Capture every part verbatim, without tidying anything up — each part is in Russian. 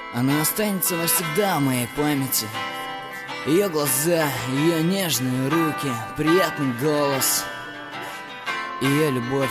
Она останется навсегда в моей памяти. Ее глаза, ее нежные руки, приятный голос, ее любовь.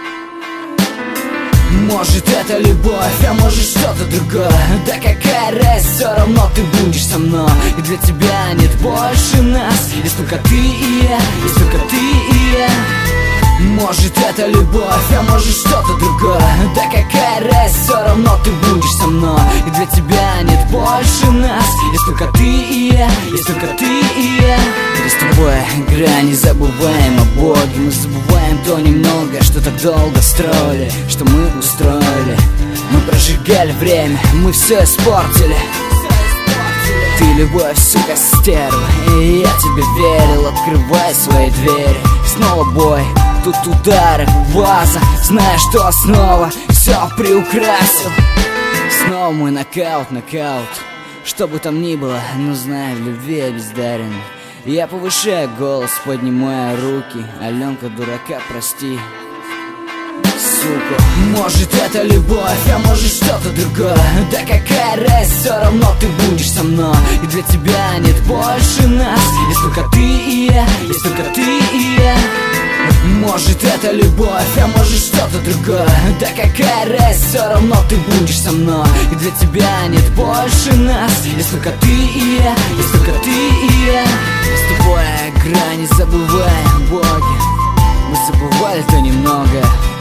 Может это любовь, а может что-то другое. Да какая разница, все равно ты будешь со мной. И для тебя нет больше нас. Есть только ты и я, есть только ты и я. Может это любовь, а может что-то другое. Да какая разница, все равно ты будешь со мной. И для тебя нет больше нас. Есть только ты и я, есть только ты и я. Переступая грани, забываем о Боге. Мы забываем то немного, что так долго строили, что мы устроили. Мы прожигали время, мы все испортили. Ты любовь, сука, стерва, и я тебе верил. Открывай свои двери, снова бой. Тут удары, ваза, знаешь, что снова все приукрасил. Снова мой нокаут, нокаут. Что бы там ни было, но знаю, в любви я бездарен. Я повышаю голос, поднимаю руки. Аленка, дурака, прости, сука. Может это любовь, а может что-то другое. Да какая разница, все равно ты будешь со мной. И для тебя нет больше нас. Есть только ты и я, есть только ты и я. Может это любовь, а может что-то другое. Да какая разница, все равно ты будешь со мной. И для тебя нет больше нас. Есть только ты и я, есть только ты и я. Переступая грани, забывая о Боге. Мы забывали то немного.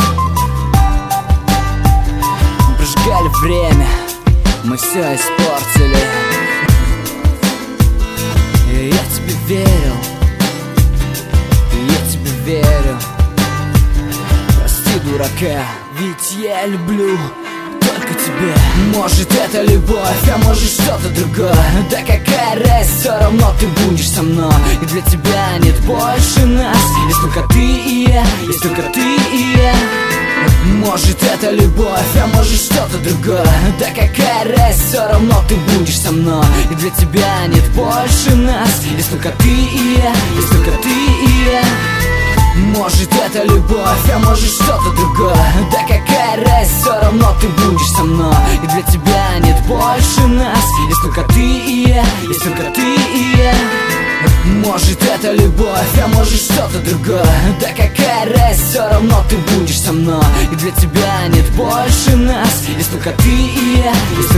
Мы прожигали время, мы все испортили. И я тебе верил, и я тебе верю. Прости, дурака, ведь я люблю только тебя. Может это любовь, а может что-то другое. Да какая разница, все равно ты будешь со мной. И для тебя нет больше нас. Есть только ты и я, есть только ты и я. Может это любовь, а может что-то другое. Да какая разница, все равно ты будешь со мной. И для тебя нет больше нас. Есть только ты и я, есть только ты и я. Может это любовь, а может что-то другое. Да какая разница, все равно ты будешь со мной. И для тебя нет больше нас. Есть только ты и я, есть только ты и я. Может это любовь, а может что-то другое. Да какая разница, все равно ты будешь со мной. И для тебя нет больше нас. Есть только ты и я, есть